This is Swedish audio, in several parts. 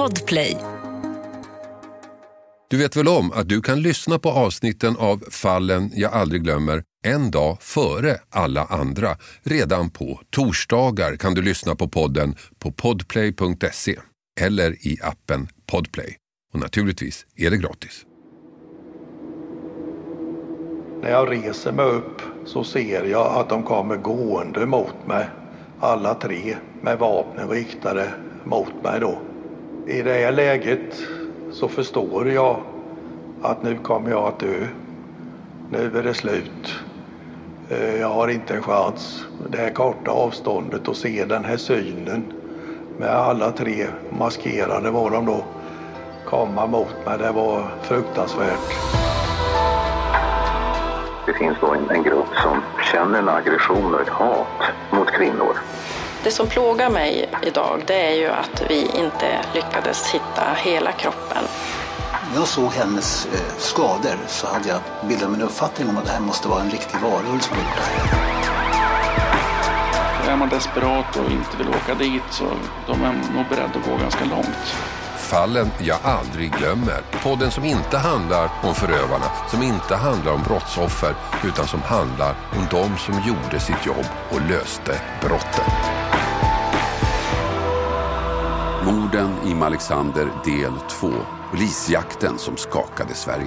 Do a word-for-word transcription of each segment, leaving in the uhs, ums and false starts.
Podplay. Du vet väl om att du kan lyssna på avsnitten av Fallen jag aldrig glömmer en dag före alla andra. Redan på torsdagar kan du lyssna på podden på podplay punkt se eller i appen Podplay. Och naturligtvis är det gratis. När jag reser mig upp så ser jag att de kommer gående mot mig. Alla tre med vapnen riktade mot mig då. I det här läget så förstår jag att nu kommer jag att dö. Nu är det slut. Jag har inte en chans. Det här korta avståndet och se den här synen med alla tre maskerade var de då komma mot mig. Det var fruktansvärt. Det finns då en, en grupp som känner en aggression och ett hat mot kvinnor. Det som plågar mig idag, det är ju att vi inte lyckades hitta hela kroppen. När jag såg hennes eh, skador så hade jag bildat min uppfattning om att det här måste vara en riktig varulv som gjort det här. Är man desperat och inte vill åka dit så de är nog beredda att gå ganska långt. Fallen jag aldrig glömmer. Podden som inte handlar om förövarna, som inte handlar om brottsoffer, utan som handlar om de som gjorde sitt jobb och löste brotten. Morden i Malexander del två. Polisjakten som skakade Sverige.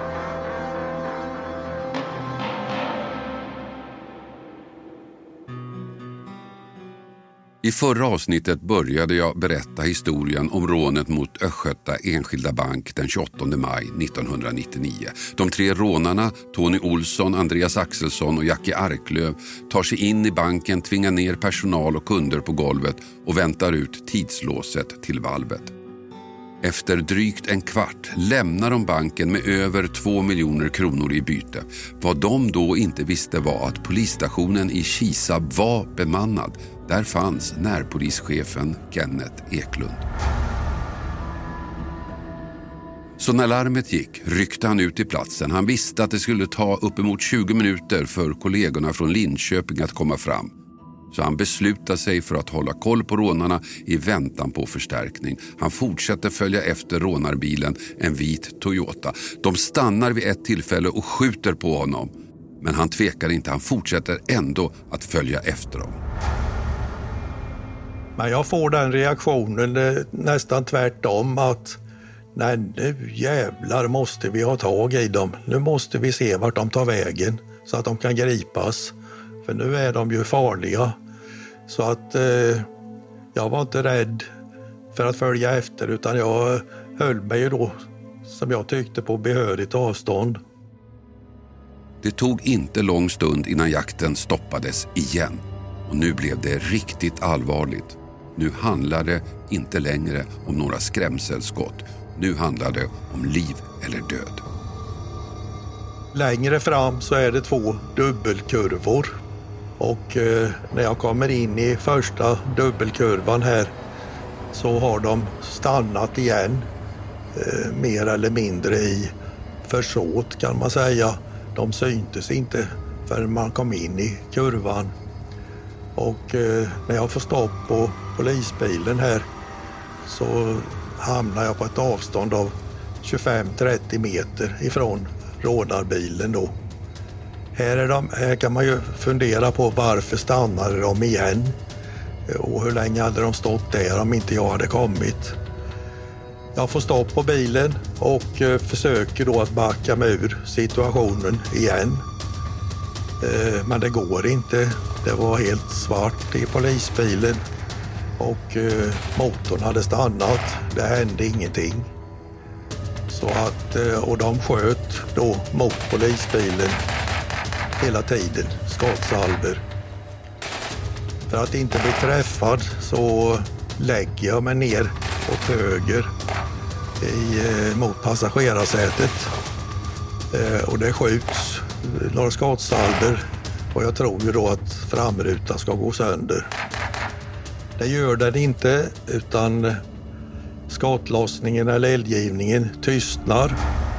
I förra avsnittet började jag berätta historien om rånet mot Östgöta Enskilda Bank den tjugoåttonde maj nittonhundranittionio. De tre rånarna, Tony Olsson, Andreas Axelsson och Jackie Arklöv, tar sig in i banken, tvingar ner personal och kunder på golvet och väntar ut tidslåset till valvet. Efter drygt en kvart lämnar de banken med över två miljoner kronor i byte. Vad de då inte visste var att polisstationen i Kisa var bemannad. Där fanns närpolischefen Kenneth Eklund. Så när larmet gick ryckte han ut i platsen. Han visste att det skulle ta uppemot tjugo minuter för kollegorna från Linköping att komma fram. Så han beslutade sig för att hålla koll på rånarna i väntan på förstärkning. Han fortsätter följa efter rånarbilen, en vit Toyota. De stannar vid ett tillfälle och skjuter på honom. Men han tvekar inte, han fortsätter ändå att följa efter dem. Men jag får den reaktionen nästan tvärtom att nej, nu jävlar måste vi ha tag i dem. Nu måste vi se vart de tar vägen så att de kan gripas. För nu är de ju farliga. Så att eh, jag var inte rädd för att följa efter utan jag höll mig ju då som jag tyckte på behörigt avstånd. Det tog inte lång stund innan jakten stoppades igen. Och nu blev det riktigt allvarligt. Nu handlar det inte längre om några skrämselskott. Nu handlar det om liv eller död. Längre fram så är det två dubbelkurvor. Och eh, när jag kommer in i första dubbelkurvan här så har de stannat igen. Eh, mer eller mindre i försåt kan man säga. De syntes inte förrän man kom in i kurvan. Och eh, när jag får stopp på polisbilen här så hamnar jag på ett avstånd av tjugofem till trettio meter ifrån rånarbilen då. Här, är de, här kan man ju fundera på varför stannade de igen och hur länge hade de stått där om inte jag hade kommit. Jag får stopp på bilen och eh, försöker då att backa mig ur situationen igen. Eh, men det går inte. Det var helt svart i polisbilen och eh, motorn hade stannat. Det hände ingenting. Så att, eh, och de sköt då mot polisbilen hela tiden, skottsalver. För att inte bli träffad så lägger jag mig ner åt höger i, eh, mot passagerarsätet. Eh, och det skjuts några skottsalver och jag tror ju då att framrutan ska gå sönder. Det gör den inte utan skottlossningen eller eldgivningen tystnar.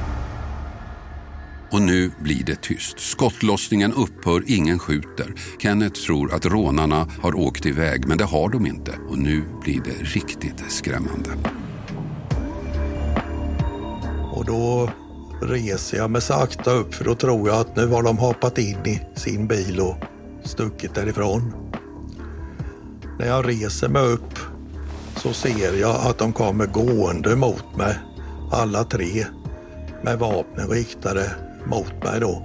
Och nu blir det tyst. Skottlossningen upphör, ingen skjuter. Kenneth tror att rånarna har åkt iväg, men det har de inte. Och nu blir det riktigt skrämmande. Och då reser jag mig sakta upp, för då tror jag att nu har de hoppat in i sin bil och stuckit därifrån. När jag reser mig upp så ser jag att de kommer gående mot mig, alla tre, med vapnen riktade mot mig då.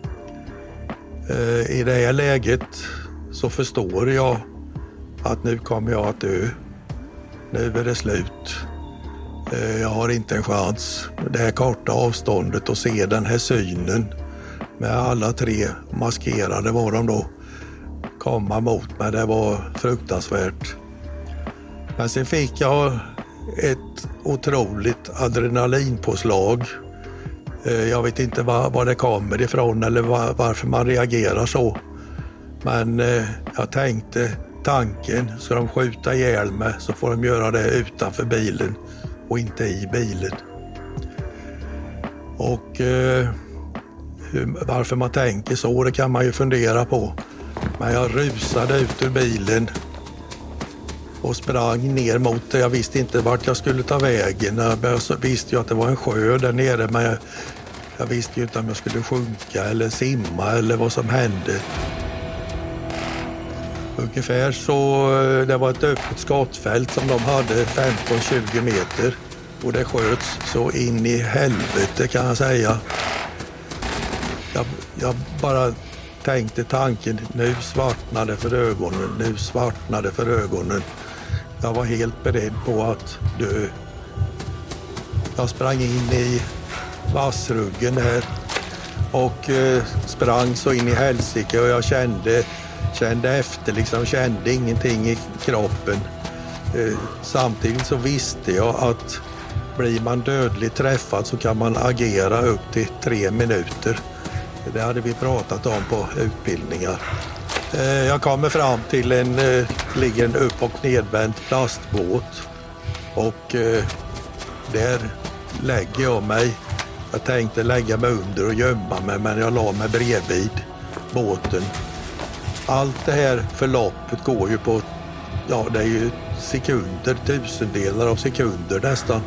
I det här läget så förstår jag att nu kommer jag att dö. Nu är det slut. Jag har inte en chans. Det här korta avståndet och se den här synen med alla tre maskerade var de då komma mot mig. Det var fruktansvärt. Men sen fick jag ett otroligt adrenalinpåslag. Jag vet inte var, var det kommer ifrån eller var, varför man reagerar så. Men jag tänkte tanken, ska de skjuta ihjäl mig så får de göra det utanför bilen och inte i bilen. Och eh, hur, varför man tänker så, det kan man ju fundera på. Men jag rusade ut ur bilen och sprang ner mot det. Jag visste inte vart jag skulle ta vägen. Jag visste ju att det var en sjö där nere, men jag, jag visste ju inte om jag skulle sjunka eller simma eller vad som hände. Ungefär så, det var ett öppet skottfält som de hade femton till tjugo meter. Och det sköts så in i helvete kan jag säga. Jag, jag bara tänkte tanken, nu svartnade för ögonen, nu svartnade för ögonen. Jag var helt beredd på att dö. Jag sprang in i vassruggen här och eh, sprang så in i helsike och jag kände, kände efter, liksom kände ingenting i kroppen. Eh, samtidigt så visste jag att blir man dödligt träffad så kan man agera upp till tre minuter. Det hade vi pratat om på utbildningar. Jag kommer fram till en, ligger en upp- och nedvänd plastbåt och där lägger jag mig. Jag tänkte lägga mig under och gömma mig, men jag la mig bredvid båten. Allt det här förloppet går ju på, ja det är ju sekunder, tusendelar av sekunder nästan.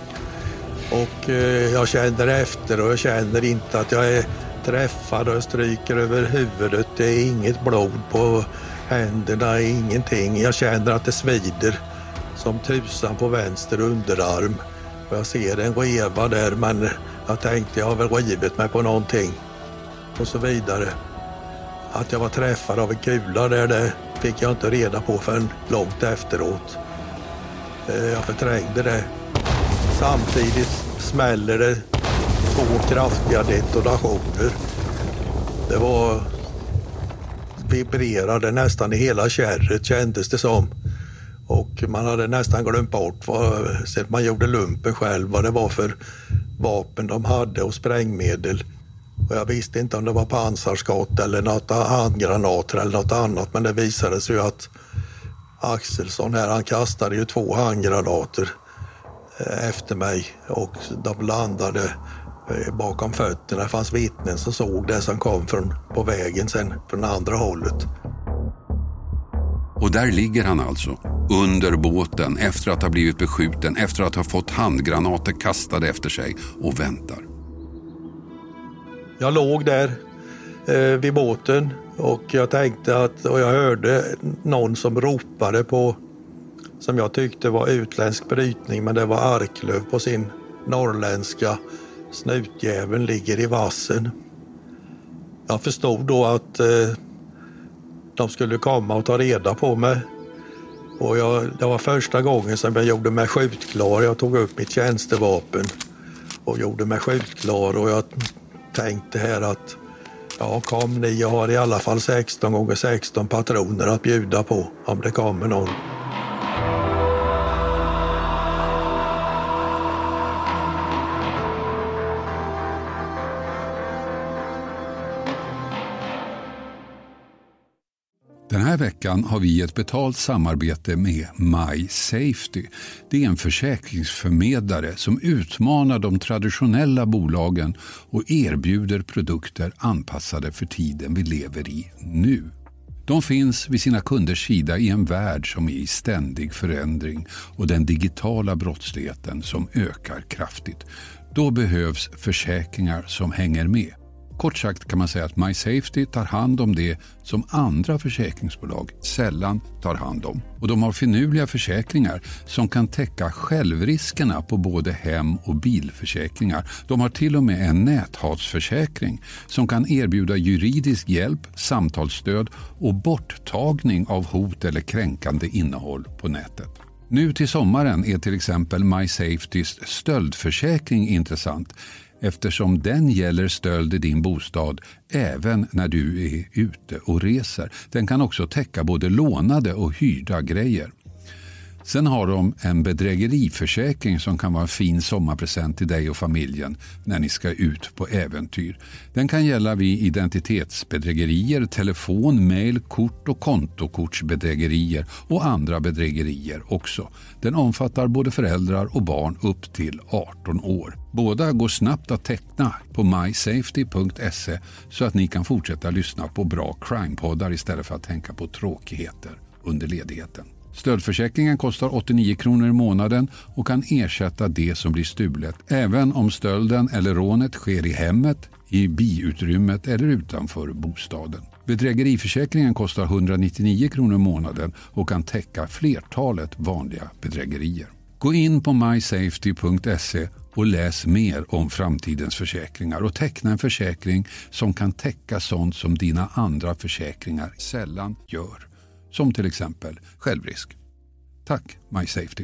Och jag känner efter och jag känner inte att jag är träffad och jag stryker över huvudet. Det är inget blod på händerna, ingenting. Jag känner att det svider som tusan på vänster underarm. Och jag ser en reva där, men jag tänkte jag har väl rivit mig på någonting. Och så vidare. Att jag var träffad av en kula där, det fick jag inte reda på förrän långt efteråt. Jag förträngde det. Samtidigt smäller det två kraftiga detonationer. Det var vibrerade nästan i hela kärret kändes det som. Och man hade nästan glömt bort vad, så man gjorde lumpen själv vad det var för vapen de hade och sprängmedel. Och jag visste inte om det var pansarskott eller något handgranater eller något annat, men det visade sig ju att Axelsson här, han kastade ju två handgranater efter mig och de landade bakom fötterna. Det fanns vittnen som såg det som kom från, på vägen sen från andra hållet. Och där ligger han alltså, under båten, efter att ha blivit beskjuten, efter att ha fått handgranater kastade efter sig och väntar. Jag låg där eh, vid båten och jag tänkte att, och jag hörde någon som ropade på, som jag tyckte var utländsk brytning, men det var Arklöv på sin norrländska. Snutjäveln ligger i vassen. Jag förstod då att eh, de skulle komma och ta reda på mig. Och jag, det var första gången som jag gjorde mig skjutklar. Jag tog upp mitt tjänstevapen och gjorde mig skjutklar. Och jag tänkte här att ja, kom ni, jag har i alla fall sexton gånger sexton patroner att bjuda på om det kommer någon. Den här veckan har vi ett betalt samarbete med MySafety. Det är en försäkringsförmedlare som utmanar de traditionella bolagen och erbjuder produkter anpassade för tiden vi lever i nu. De finns vid sina kunders sida i en värld som är i ständig förändring och den digitala brottsligheten som ökar kraftigt. Då behövs försäkringar som hänger med. Kort sagt kan man säga att MySafety tar hand om det som andra försäkringsbolag sällan tar hand om. Och de har finurliga försäkringar som kan täcka självriskerna på både hem- och bilförsäkringar. De har till och med en näthatsförsäkring som kan erbjuda juridisk hjälp, samtalsstöd och borttagning av hot eller kränkande innehåll på nätet. Nu till sommaren är till exempel MySafetys stöldförsäkring intressant, eftersom den gäller stöld i din bostad även när du är ute och reser. Den kan också täcka både lånade och hyrda grejer. Sen har de en bedrägeriförsäkring som kan vara en fin sommarpresent till dig och familjen när ni ska ut på äventyr. Den kan gälla vid identitetsbedrägerier, telefon, mail, kort och kontokortsbedrägerier och andra bedrägerier också. Den omfattar både föräldrar och barn upp till arton år. Båda går snabbt att teckna på my safety punkt se så att ni kan fortsätta lyssna på bra crime-poddar istället för att tänka på tråkigheter under ledigheten. Stöldförsäkringen kostar åttionio kronor i månaden och kan ersätta det som blir stulet, även om stölden eller rånet sker i hemmet, i biutrymmet eller utanför bostaden. Bedrägeriförsäkringen kostar etthundranittionio kronor i månaden och kan täcka flertalet vanliga bedrägerier. Gå in på my safety punkt se och läs mer om framtidens försäkringar och teckna en försäkring som kan täcka sånt som dina andra försäkringar sällan gör. Som till exempel självrisk. Tack, MySafety.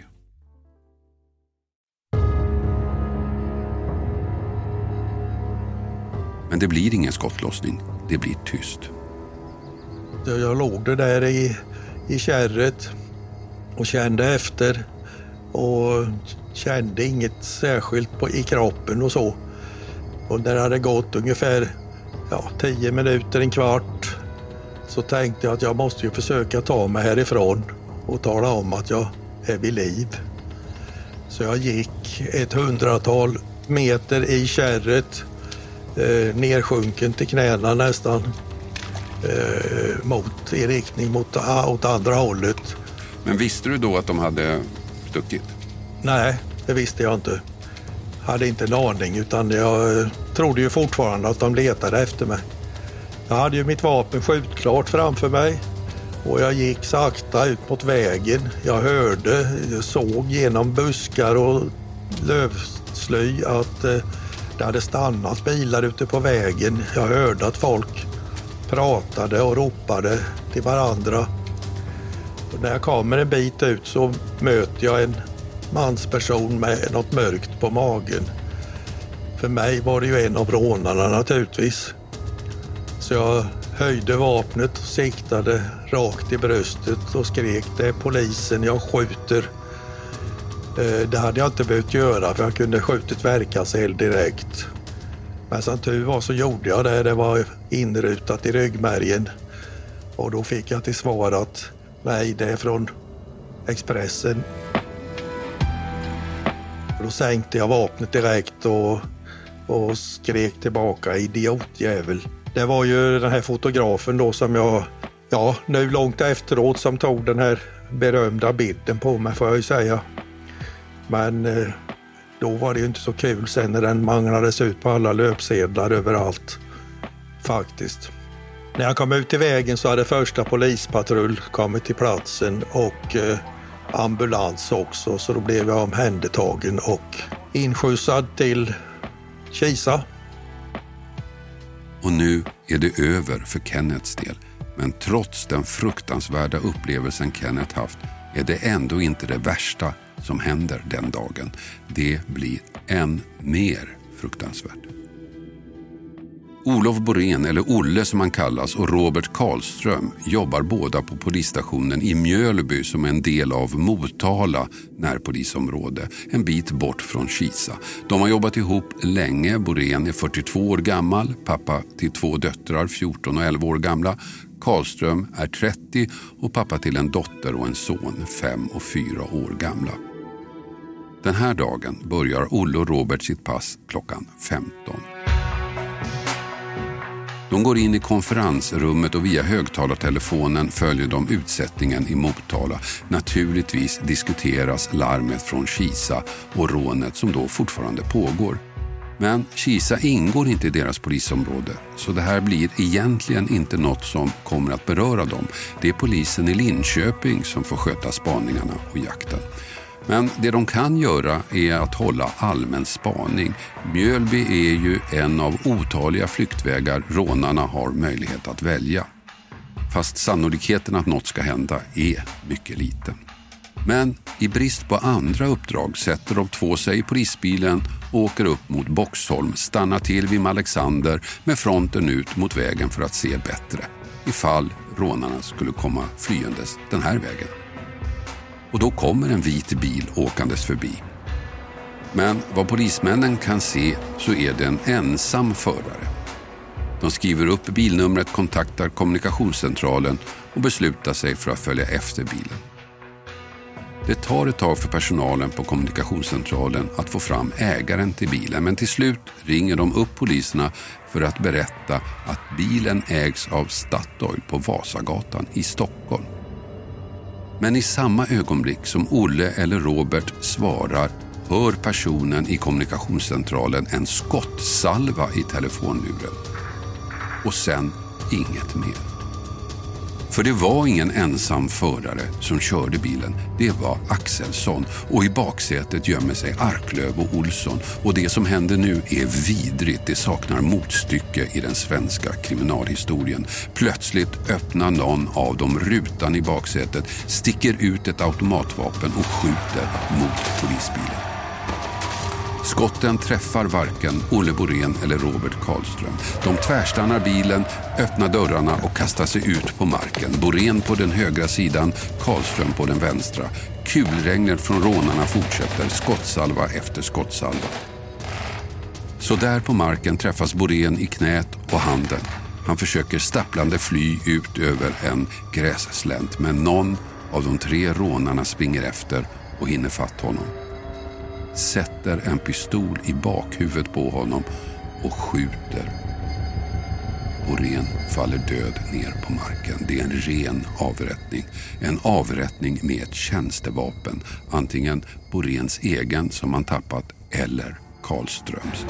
Men det blir ingen skottlossning. Det blir tyst. Jag låg det där i, i kärret och kände efter och kände inget särskilt på, i kroppen och så. Och när det hade gått ungefär ja, tio minuter, en kvart, så tänkte jag att jag måste ju försöka ta mig härifrån och tala om att jag är vid liv. Så jag gick ett hundratal meter i kärret, eh, nersjunken till knäna nästan, eh, mot, i riktning mot åt andra hållet. Men visste du då att de hade stuckit? Nej, det visste jag inte. Hade inte en aning, utan jag eh, trodde ju fortfarande att de letade efter mig. Jag hade ju mitt vapen skjutklart framför mig och jag gick sakta ut mot vägen. Jag hörde, jag såg genom buskar och lövsly att eh, det hade stannat bilar ute på vägen. Jag hörde att folk pratade och ropade till varandra. Och när jag kommer en bit ut så möter jag en mansperson med något mörkt på magen. För mig var det ju en av rånarna naturligtvis. Så jag höjde vapnet och siktade rakt i bröstet och skrek: det är polisen, jag skjuter. Det hade jag inte behövt göra för jag kunde skjutit verkanseld direkt. Men som tur var så gjorde jag det, det var inrutat i ryggmärgen. Och då fick jag till svar att nej, det är från Expressen. Då sänkte jag vapnet direkt och, och skrek tillbaka: idiotjävel. Det var ju den här fotografen då som jag, ja nu långt efteråt, som tog den här berömda bilden på mig, får jag ju säga. Men eh, då var det ju inte så kul sen när den manglades ut på alla löpsedlar överallt. Faktiskt. När jag kom ut i vägen så hade första polispatrull kommit till platsen och eh, ambulans också, så då blev jag omhändertagen och inskjutsad till Kisa. Och nu är det över för Kenneths del. Men trots den fruktansvärda upplevelsen Kenneth haft är det ändå inte det värsta som händer den dagen. Det blir än mer fruktansvärt. Olof Borén, eller Olle som han kallas, och Robert Karlström jobbar båda på polisstationen i Mjölby som är en del av Motala närpolisområde, en bit bort från Kisa. De har jobbat ihop länge. Borén är fyrtiotvå år gammal, pappa till två döttrar, fjorton och elva år gamla. Karlström är trettio och pappa till en dotter och en son, fem och fyra år gamla. Den här dagen börjar Olle och Robert sitt pass klockan femton. De går in i konferensrummet och via högtalartelefonen följer de utsättningen i Motala. Naturligtvis diskuteras larmet från Kisa och rånet som då fortfarande pågår. Men Kisa ingår inte i deras polisområde, så det här blir egentligen inte något som kommer att beröra dem. Det är polisen i Linköping som får sköta spaningarna och jakten. Men det de kan göra är att hålla allmän spaning. Mjölby är ju en av otaliga flyktvägar rånarna har möjlighet att välja. Fast sannolikheten att något ska hända är mycket liten. Men i brist på andra uppdrag sätter de två sig i polisbilen och åker upp mot Boxholm, stannar till vid Alexander med fronten ut mot vägen för att se bättre, ifall rånarna skulle komma flyendes den här vägen. Och då kommer en vit bil åkandes förbi. Men vad polismännen kan se så är det en ensam förare. De skriver upp bilnumret, kontaktar kommunikationscentralen och beslutar sig för att följa efter bilen. Det tar ett tag för personalen på kommunikationscentralen att få fram ägaren till bilen, men till slut ringer de upp poliserna för att berätta att bilen ägs av Statoil på Vasagatan i Stockholm. Men i samma ögonblick som Olle eller Robert svarar hör personen i kommunikationscentralen en skottsalva i telefonluren. Och sen inget mer. För det var ingen ensam förare som körde bilen. Det var Axelsson och i baksätet gömmer sig Arklöv och Olsson. Och det som händer nu är vidrigt. Det saknar motstycke i den svenska kriminalhistorien. Plötsligt öppnar någon av dem rutan i baksätet, sticker ut ett automatvapen och skjuter mot polisbilen. Skotten träffar varken Olle Borén eller Robert Karlström. De tvärstannar bilen, öppnar dörrarna och kastar sig ut på marken. Borén på den högra sidan, Karlström på den vänstra. Kulregnet från rånarna fortsätter, skottsalva efter skottsalva. Så där på marken träffas Borén i knät och handen. Han försöker stapplande fly ut över en grässlänt, men någon av de tre rånarna springer efter och hinner fatt honom. Sätter en pistol i bakhuvudet på honom och skjuter. Borén faller död ner på marken. Det är en ren avrättning. En avrättning med ett tjänstevapen. Antingen Boréns egen som man tappat eller Karlströms.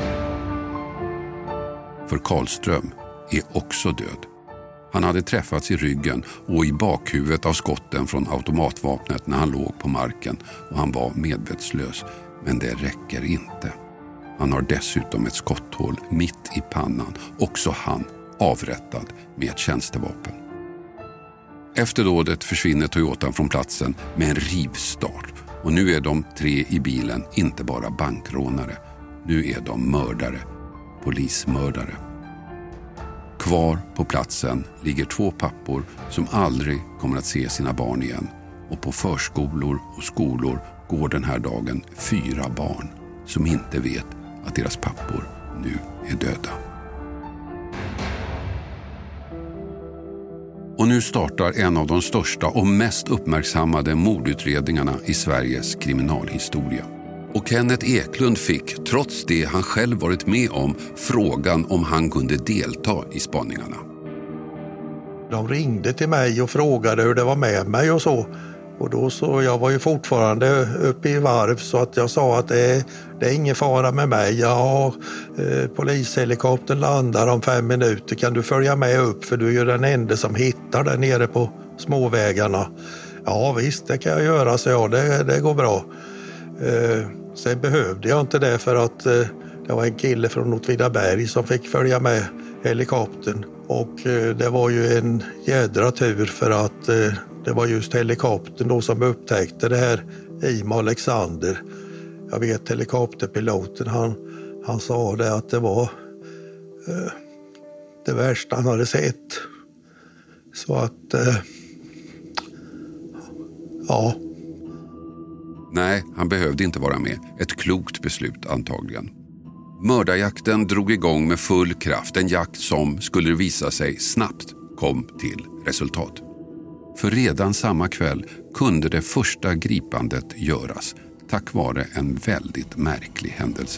För Karlström är också död. Han hade träffats i ryggen och i bakhuvudet av skotten från automatvapnet när han låg på marken och han var medvetslös. Men det räcker inte. Han har dessutom ett skotthål mitt i pannan. Också han avrättad med ett tjänstevapen. Efter dådet försvinner Toyotan från platsen med en rivstart. Och nu är de tre i bilen inte bara bankrånare. Nu är de mördare. Polismördare. Kvar på platsen ligger två pappor som aldrig kommer att se sina barn igen. Och på förskolor och skolor går den här dagen fyra barn som inte vet att deras pappor nu är döda. Och nu startar en av de största och mest uppmärksammade mordutredningarna i Sveriges kriminalhistoria. Och Kenneth Eklund fick, trots det han själv varit med om, frågan om han kunde delta i spaningarna. De ringde till mig och frågade hur det var med mig och så. Och då så, jag var ju fortfarande uppe i varv så att jag sa att det, det är ingen fara med mig. Jag har eh, polishelikoptern landar om fem minuter. Kan du följa med upp för du är ju den enda som hittar där nere på småvägarna. Ja visst, det kan jag göra, så ja, det, det går bra. Eh, sen behövde jag inte det för att eh, det var en kille från Åtvidaberg som fick följa med helikoptern. Och eh, det var ju en jädra tur för att eh, det var just helikoptern då som upptäckte det här, Ima Alexander. Jag vet helikopterpiloten, han, han sa det att det var eh, det värsta han hade sett. Så att, eh, ja. Nej, han behövde inte vara med. Ett klokt beslut antagligen. Mördarjakten drog igång med full kraft. En jakt som, skulle det visa sig, snabbt kom till resultat. För redan samma kväll kunde det första gripandet göras tack vare en väldigt märklig händelse.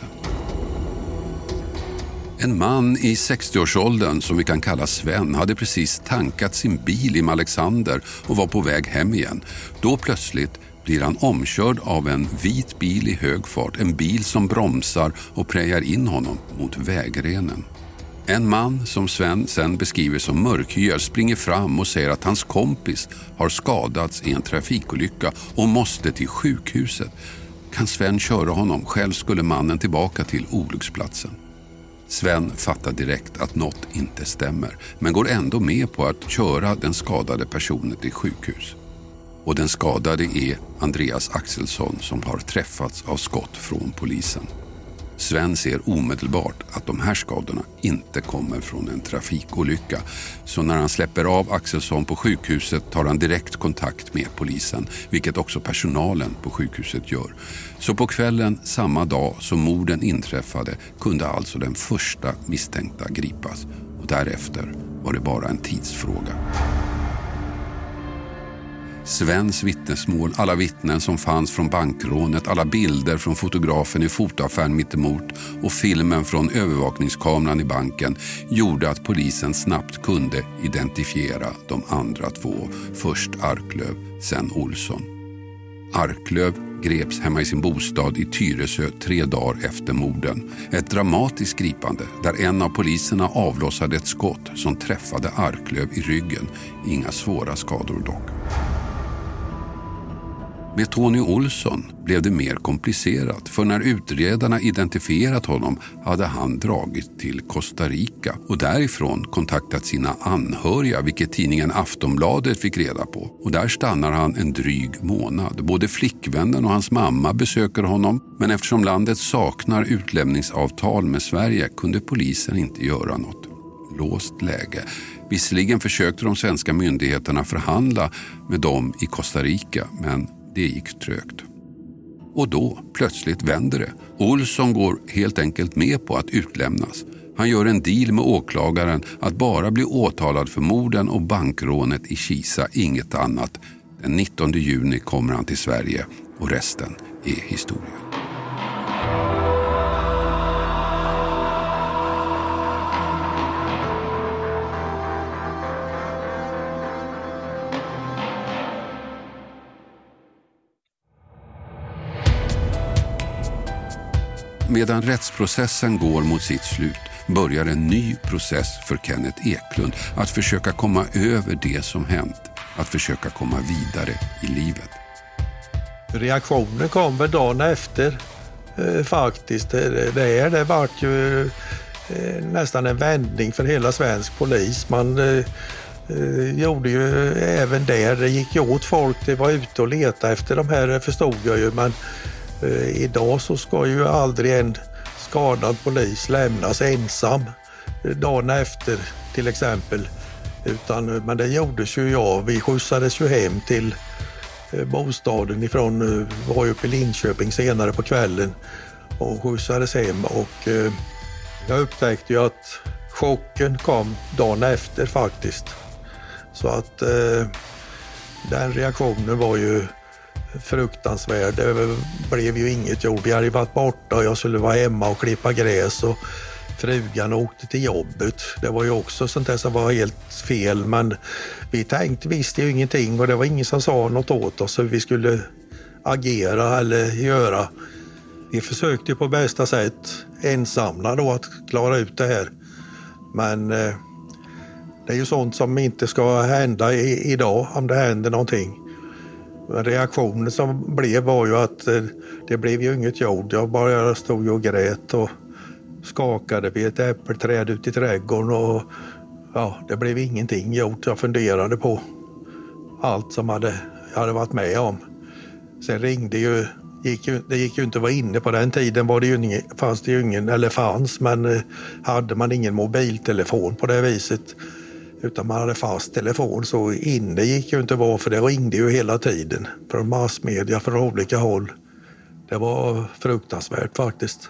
En man i sextioårsåldern som vi kan kalla Sven hade precis tankat sin bil i Alexander och var på väg hem igen. Då plötsligt blir han omkörd av en vit bil i hög fart. En bil som bromsar och prejar in honom mot vägrenen. En man som Sven sen beskriver som mörkhyad springer fram och säger att hans kompis har skadats i en trafikolycka och måste till sjukhuset. Kan Sven köra honom? Själv skulle mannen tillbaka till olycksplatsen. Sven fattar direkt att något inte stämmer, men går ändå med på att köra den skadade personen till sjukhus. Och den skadade är Andreas Axelsson som har träffats av skott från polisen. Sven ser omedelbart att de här skadorna inte kommer från en trafikolycka. Så när han släpper av Axelsson på sjukhuset tar han direkt kontakt med polisen, vilket också personalen på sjukhuset gör. Så på kvällen samma dag som morden inträffade kunde alltså den första misstänkta gripas. Och därefter var det bara en tidsfråga. Svens vittnesmål, alla vittnen som fanns från bankrånet, alla bilder från fotografen i fotoaffären mittemot och filmen från övervakningskameran i banken gjorde att polisen snabbt kunde identifiera de andra två. Först Arklöv, sen Olsson. Arklöv greps hemma i sin bostad i Tyresö tre dagar efter morden. Ett dramatiskt gripande där en av poliserna avlossade ett skott som träffade Arklöv i ryggen. Inga svåra skador dock. Med Tony Olsson blev det mer komplicerat, för när utredarna identifierat honom hade han dragit till Costa Rica och därifrån kontaktat sina anhöriga, vilket tidningen Aftonbladet fick reda på. Och där stannar han en dryg månad. Både flickvännen och hans mamma besöker honom, men eftersom landet saknar utlämningsavtal med Sverige kunde polisen inte göra något. Låst läge. Visserligen försökte de svenska myndigheterna förhandla med dem i Costa Rica, men det gick trögt. Och då, plötsligt vänder det. Olsson går helt enkelt med på att utlämnas. Han gör en deal med åklagaren att bara bli åtalad för morden och bankrånet i Kisa, inget annat. Den nittonde juni kommer han till Sverige och resten är historia. Medan rättsprocessen går mot sitt slut börjar en ny process för Kenneth Eklund att försöka komma över det som hänt, att försöka komma vidare i livet. Reaktionen kom väl dagen efter eh, faktiskt. Det, det, det var ju eh, nästan en vändning för hela svensk polis. Man eh, eh, gjorde ju även där, det gick ju åt folk, det var ute och leta efter de här, förstod jag ju, men Eh, idag så ska ju aldrig en skadad polis lämnas ensam eh, dagen efter till exempel. Utan, men det gjordes ju ja, vi skjutsades ju hem till eh, bostaden ifrån, eh, var uppe i Linköping senare på kvällen och skjutsades hem. Och eh, jag upptäckte ju att chocken kom dagen efter faktiskt. Så att eh, den reaktionen var ju fruktansvärd. Det blev ju inget jobb. Vi hade varit borta och jag skulle vara hemma och klippa gräs och frugan åkte till jobbet. Det var ju också sånt där som var helt fel, men vi tänkte, visste ju ingenting och det var ingen som sa något åt oss hur vi skulle agera eller göra. Vi försökte ju på bästa sätt ensamma då att klara ut det här. Men eh, det är ju sånt som inte ska hända i, idag om det händer någonting. Reaktionen som blev var ju att eh, det blev ju inget gjort. Jag bara stod och grät och skakade vid ett äppelträd ute i trädgården och ja, det blev ingenting gjort. Jag funderade på allt som hade, jag hade varit med om. Sen ringde ju, gick ju, det gick ju inte att vara inne på den tiden, var det ju ingen, fanns det ju ingen, eller fanns, men eh, hade man ingen mobiltelefon på det viset. Utan man hade fast telefon, så inne gick ju inte vara, för det ringde ju hela tiden från massmedia från olika håll. Det var fruktansvärt faktiskt.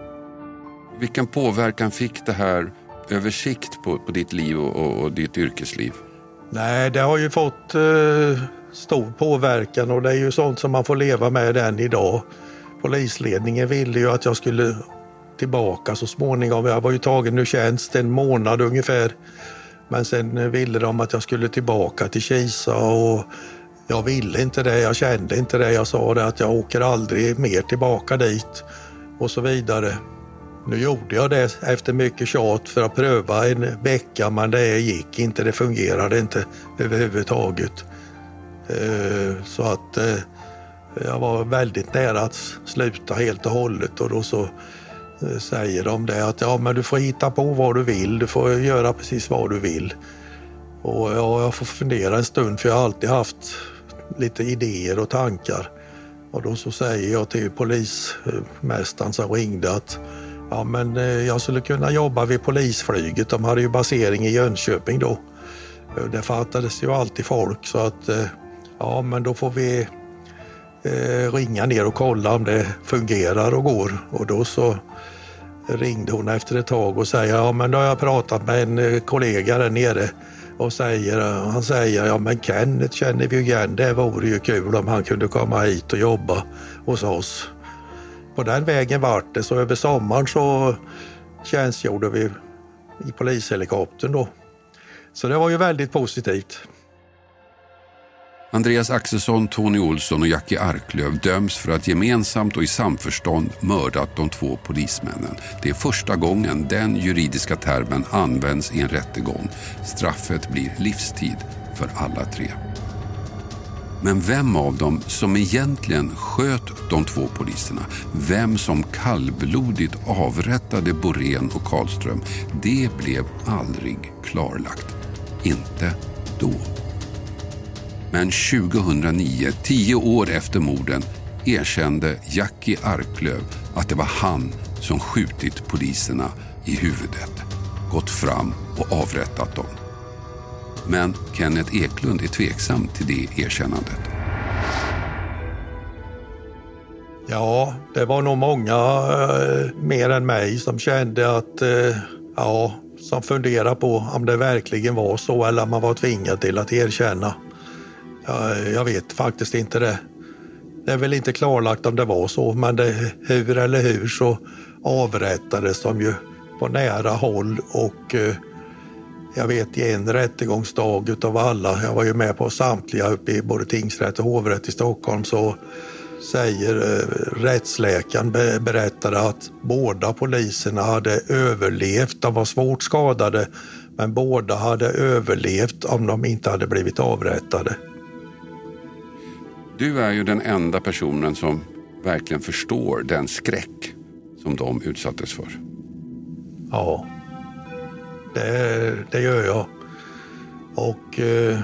Vilken påverkan fick det här över sikt på, på ditt liv och, och, och ditt yrkesliv? Nej, det har ju fått eh, stor påverkan och det är ju sånt som man får leva med än idag. Polisledningen ville ju att jag skulle tillbaka så småningom. Jag var ju tagen ur tjänst en månad ungefär. Men sen ville de att jag skulle tillbaka till Kisa och jag ville inte det, jag kände inte det. Jag sa det att jag åker aldrig mer tillbaka dit och så vidare. Nu gjorde jag det efter mycket tjat för att pröva en vecka, men det gick inte, det fungerade inte överhuvudtaget. Så att jag var väldigt nära att sluta helt och hållet, och då så säger de det att ja, men du får hitta på vad du vill, du får göra precis vad du vill. Och ja, jag får fundera en stund, för jag har alltid haft lite idéer och tankar. Och då så säger jag till polismästaren som ringde att ja, men jag skulle kunna jobba vid polisflyget. De hade ju basering i Jönköping då. Det fattades ju alltid folk, så att ja, men då får vi eh, ringa ner och kolla om det fungerar och går. Och då så ringde hon efter ett tag och säger ja, men då har jag pratat med en kollega där nere och säger, han säger ja, men Kenneth känner vi igen, det vore ju kul om han kunde komma hit och jobba hos oss. På den vägen var det, så över sommaren så tjänstgjorde vi i polishelikoptern då. Så det var ju väldigt positivt. Andreas Axelsson, Tony Olsson och Jackie Arklöv döms för att gemensamt och i samförstånd mördat de två polismännen. Det är första gången den juridiska termen används i en rättegång. Straffet blir livstid för alla tre. Men vem av dem som egentligen sköt de två poliserna, vem som kallblodigt avrättade Borén och Karlström, det blev aldrig klarlagt. Inte då. Men tjugohundranio, tio år efter morden, erkände Jackie Arklöv att det var han som skjutit poliserna i huvudet, gått fram och avrättat dem. Men Kenneth Eklund är tveksam till det erkännandet. Ja, det var nog många eh, mer än mig som kände att, eh, ja, som funderade på om det verkligen var så eller om man var tvingad till att erkänna. Ja, jag vet faktiskt inte det. Det är väl inte klarlagt om det var så, men det, hur eller hur så avrättades de ju på nära håll, och eh, jag vet i en rättegångsdag utav alla, jag var ju med på samtliga uppe i både tingsrätt och hovrätt i Stockholm, så säger eh, rättsläkaren be, berättade att båda poliserna hade överlevt. De var svårt skadade, men båda hade överlevt om de inte hade blivit avrättade. Du är ju den enda personen som verkligen förstår den skräck som de utsattes för. Ja, det, det gör jag. Och eh,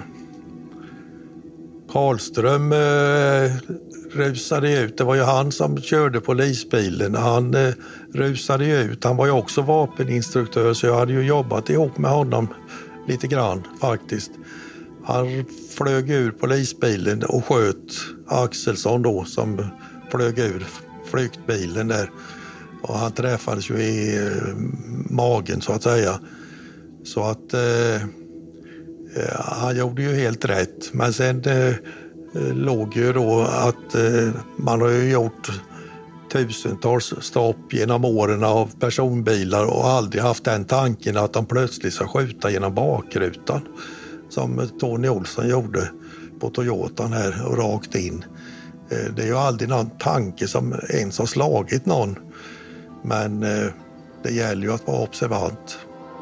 Karlström eh, rusade ut. Det var ju han som körde polisbilen. Han eh, rusade ju ut. Han var ju också vapeninstruktör, så jag hade ju jobbat ihop med honom lite grann faktiskt. Han flög ur polisbilen och sköt Axelsson då, som flög ur flyktbilen där. Och han träffades ju i eh, magen så att säga. Så att eh, han gjorde ju helt rätt. Men sen eh, låg ju då att eh, man har ju gjort tusentals stopp genom åren av personbilar och aldrig haft den tanken att de plötsligt ska skjuta genom bakrutan. Som Tony Olsson gjorde på Toyotan här och rakt in. Det är ju aldrig någon tanke som ens har slagit någon. Men det gäller ju att vara observant.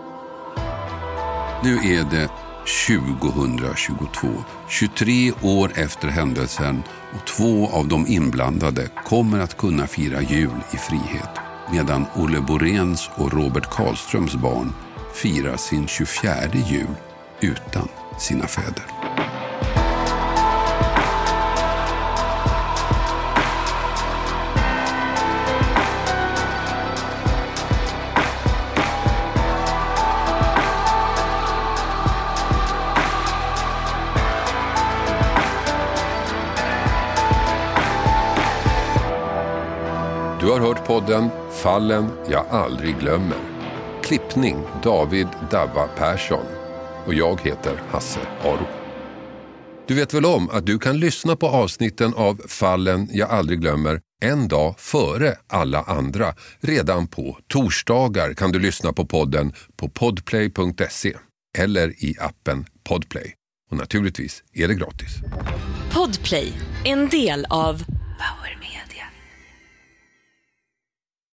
Nu är det tjugohundratjugotvå, tjugotre år efter händelsen, och två av de inblandade kommer att kunna fira jul i frihet, medan Olle Boréns och Robert Karlströms barn firar sin tjugofjärde jul utan sina fäder. Du har hört podden Fallen jag aldrig glömmer. Klippning David Davva Persson. Och jag heter Hasse Aro. Du vet väl om att du kan lyssna på avsnitten av Fallen jag aldrig glömmer en dag före alla andra. Redan på torsdagar kan du lyssna på podden på podplay punkt se eller i appen Podplay. Och naturligtvis är det gratis. Podplay, en del av Power